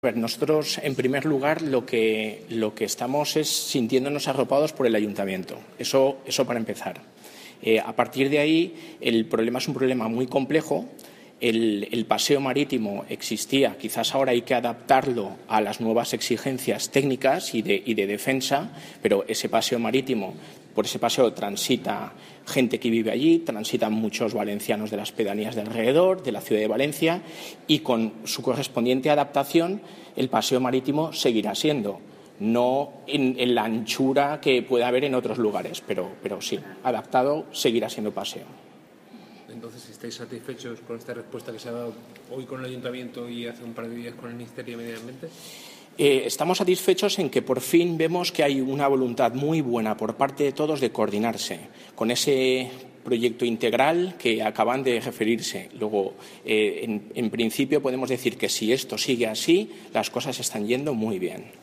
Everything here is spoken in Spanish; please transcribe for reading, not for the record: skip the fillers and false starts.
Nosotros, en primer lugar, lo que estamos es sintiéndonos arropados por el ayuntamiento. Eso para empezar. A partir de ahí, el problema es un problema muy complejo. El paseo marítimo existía, quizás ahora hay que adaptarlo a las nuevas exigencias técnicas y de defensa, pero ese paseo marítimo, por ese paseo transita gente que vive allí, transitan muchos valencianos de las pedanías de alrededor, de la ciudad de Valencia, y con su correspondiente adaptación el paseo marítimo seguirá siendo, no en la anchura que pueda haber en otros lugares, pero sí, adaptado seguirá siendo paseo. Entonces, ¿estáis satisfechos con esta respuesta que se ha dado hoy con el Ayuntamiento y hace un par de días con el Ministerio de Medio Ambiente? Estamos satisfechos en que por fin vemos que hay una voluntad muy buena por parte de todos de coordinarse con ese proyecto integral que acaban de referirse. Luego, en principio podemos decir que si esto sigue así, las cosas están yendo muy bien.